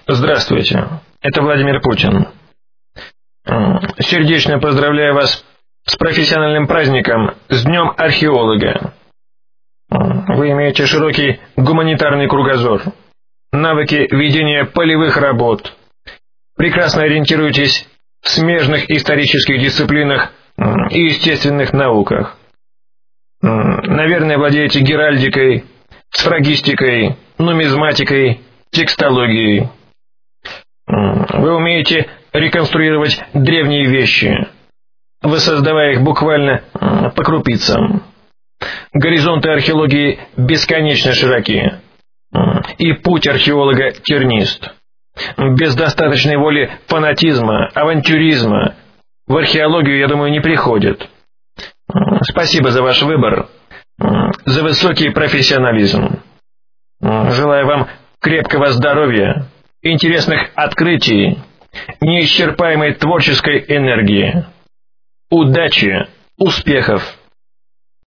Здравствуйте, это Владимир Путин. Сердечно поздравляю вас с профессиональным праздником, с Днем археолога. Вы имеете широкий гуманитарный кругозор, навыки ведения полевых работ, прекрасно ориентируетесь в смежных исторических дисциплинах и естественных науках. Наверное, владеете геральдикой, сфрагистикой, нумизматикой, текстологией. Вы умеете реконструировать древние вещи, воссоздавая их буквально по крупицам. Горизонты археологии бесконечно широки, и путь археолога тернист. Без достаточной воли фанатизма, авантюризма в археологию, я думаю, не приходит. Спасибо за ваш выбор, за высокий профессионализм. Желаю вам крепкого здоровья, интересных открытий, неисчерпаемой творческой энергии. Удачи, успехов!